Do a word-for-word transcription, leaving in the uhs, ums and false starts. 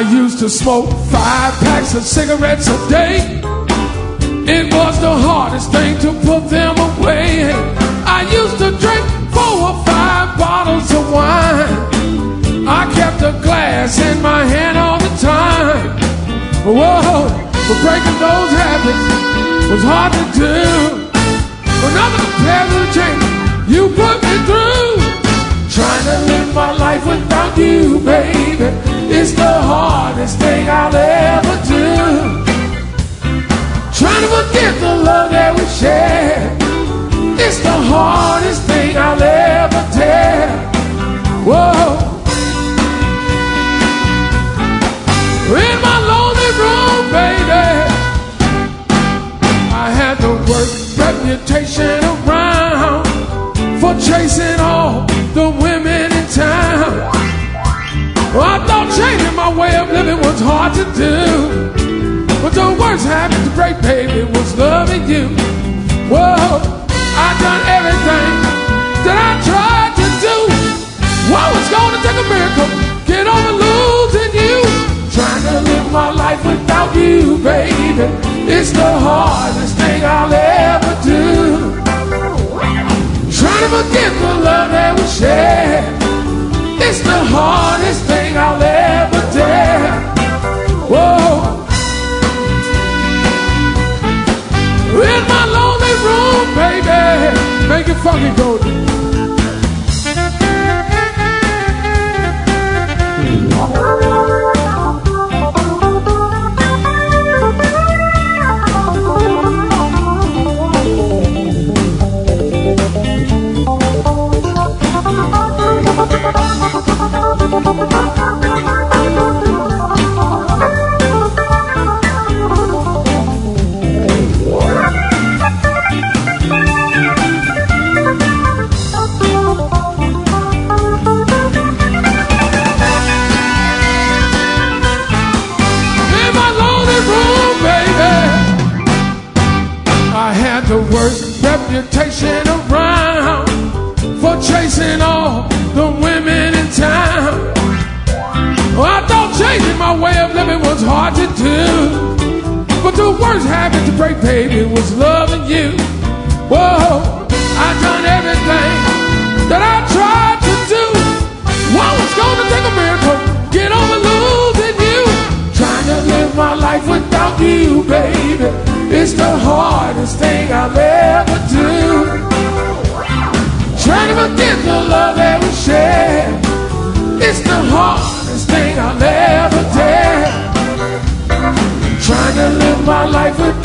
I used to smoke five packs of cigarettes a day. It was the hardest thing to put them away. I used to drink four or five bottles of wine. I kept a glass in my hand all the time. Whoa, but breaking those habits was hard to do. But none of the pleasant change you put me through. Trying to live my life without you, baby, it's the hardest thing I'll ever do. Trying to forget the love that we shared, it's the hardest thing I'll ever tell. Whoa. In my lonely room, baby, I had the worst reputation around for chasing all the women in town. Well, I thought changing my way of living was hard to do, but the worst habit to break, baby, was loving you. Whoa, I done everything that I tried to do. Whoa, it's gonna take a miracle, get over losing you. Trying to live my life without you, baby, it's the hardest thing I'll ever do. Trying to forget the love that we shared, it's the hardest thing I'll ever dare. Whoa. In my lonely room, baby, make it funky, golden. The worst reputation around for chasing all the women in town. Oh, I thought changing my way of living was hard to do, but the worst habit to break, baby, was loving you. Whoa, I done everything that I tried to do. Whoa, it's gonna take a miracle, get over losing you. Trying to live my life without you, baby, it's the hardest thing I'll ever do. Trying to forget the love that we shared, it's the hardest thing I'll ever dare. Trying to live my life with